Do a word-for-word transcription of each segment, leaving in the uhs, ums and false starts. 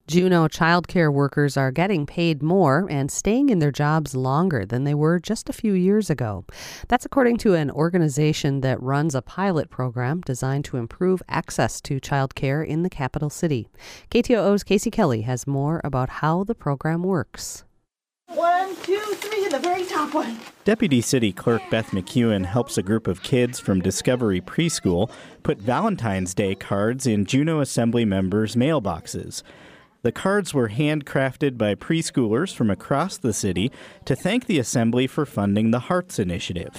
Juneau childcare workers are getting paid more and staying in their jobs longer than they were just a few years ago. That's according to an organization that runs a pilot program designed to improve access to childcare in the capital city. K T O O's Casey Kelly has more about how the program works. One, two, three, and the very top one. Deputy City Clerk Beth McEwen helps a group of kids from Discovery Preschool put Valentine's Day cards in Juneau Assembly members' mailboxes. The cards were handcrafted by preschoolers from across the city to thank the Assembly for funding the Hearts Initiative.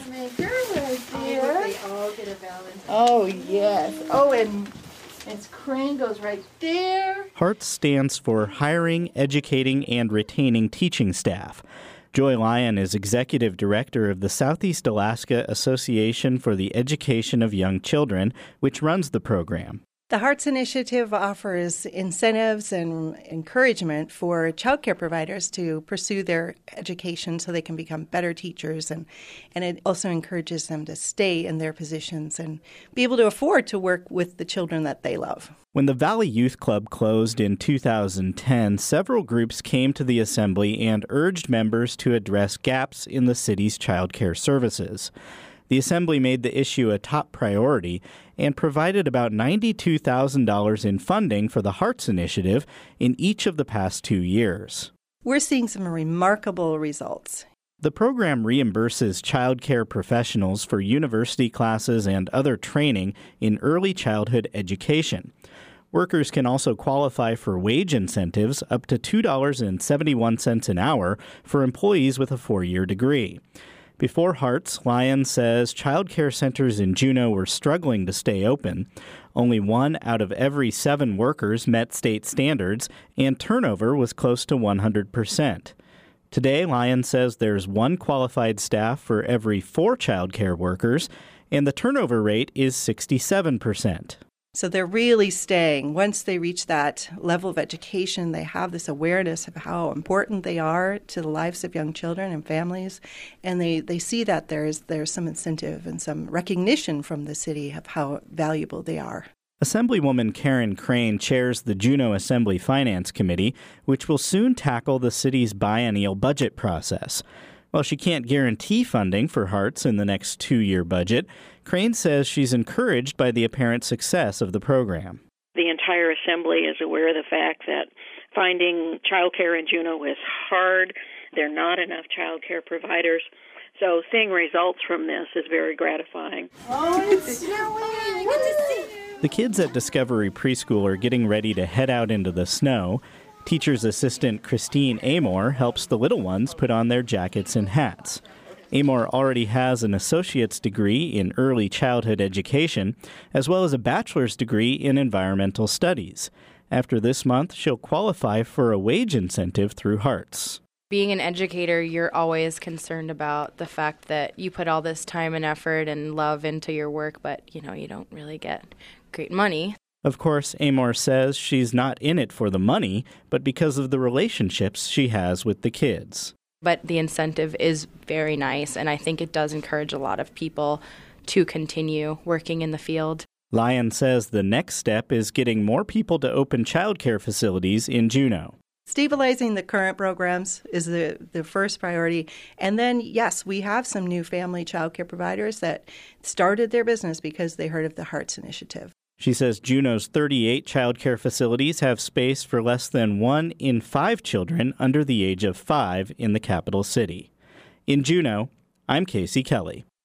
Oh, yes. Oh, and its crane goes right there. Hearts stands for Hiring, Educating, and Retaining Teaching Staff. Joy Lyon is Executive Director of the Southeast Alaska Association for the Education of Young Children, which runs the program. The Hearts Initiative offers incentives and encouragement for childcare providers to pursue their education so they can become better teachers, and, and it also encourages them to stay in their positions and be able to afford to work with the children that they love. When the Valley Youth Club closed in two thousand ten, several groups came to the Assembly and urged members to address gaps in the city's childcare services. The Assembly made the issue a top priority and provided about ninety-two thousand dollars in funding for the Hearts Initiative in each of the past two years. We're seeing some remarkable results. The program reimburses child care professionals for university classes and other training in early childhood education. Workers can also qualify for wage incentives up to two dollars and seventy-one cents an hour for employees with a four-year degree. Before Hearts, Lyon says child care centers in Juneau were struggling to stay open. Only one out of every seven workers met state standards, and turnover was close to one hundred percent. Today, Lyon says there's one qualified staff for every four child care workers, and the turnover rate is sixty-seven percent. So they're really staying. Once they reach that level of education, they have this awareness of how important they are to the lives of young children and families, and they, they see that there's there's some incentive and some recognition from the city of how valuable they are. Assemblywoman Karen Crane chairs the Juneau Assembly Finance Committee, which will soon tackle the city's biennial budget process. While she can't guarantee funding for Hearts in the next two-year budget, Crane says she's encouraged by the apparent success of the program. The entire Assembly is aware of the fact that finding childcare in Juneau is hard. There are not enough childcare providers. So seeing results from this is very gratifying. Oh, it's snowing. Good to see. The kids at Discovery Preschool are getting ready to head out into the snow. Teacher's assistant Christine Amor helps the little ones put on their jackets and hats. Amor already has an associate's degree in early childhood education, as well as a bachelor's degree in environmental studies. After this month, she'll qualify for a wage incentive through Hearts. Being an educator, you're always concerned about the fact that you put all this time and effort and love into your work, but, you know, you don't really get great money. Of course, Amor says she's not in it for the money, but because of the relationships she has with the kids. But the incentive is very nice, and I think it does encourage a lot of people to continue working in the field. Lyon says the next step is getting more people to open childcare facilities in Juneau. Stabilizing the current programs is the, the first priority. And then, yes, we have some new family childcare providers that started their business because they heard of the Hearts Initiative. She says Juneau's thirty-eight childcare facilities have space for less than one in five children under the age of five in the capital city. In Juneau, I'm Casey Kelly.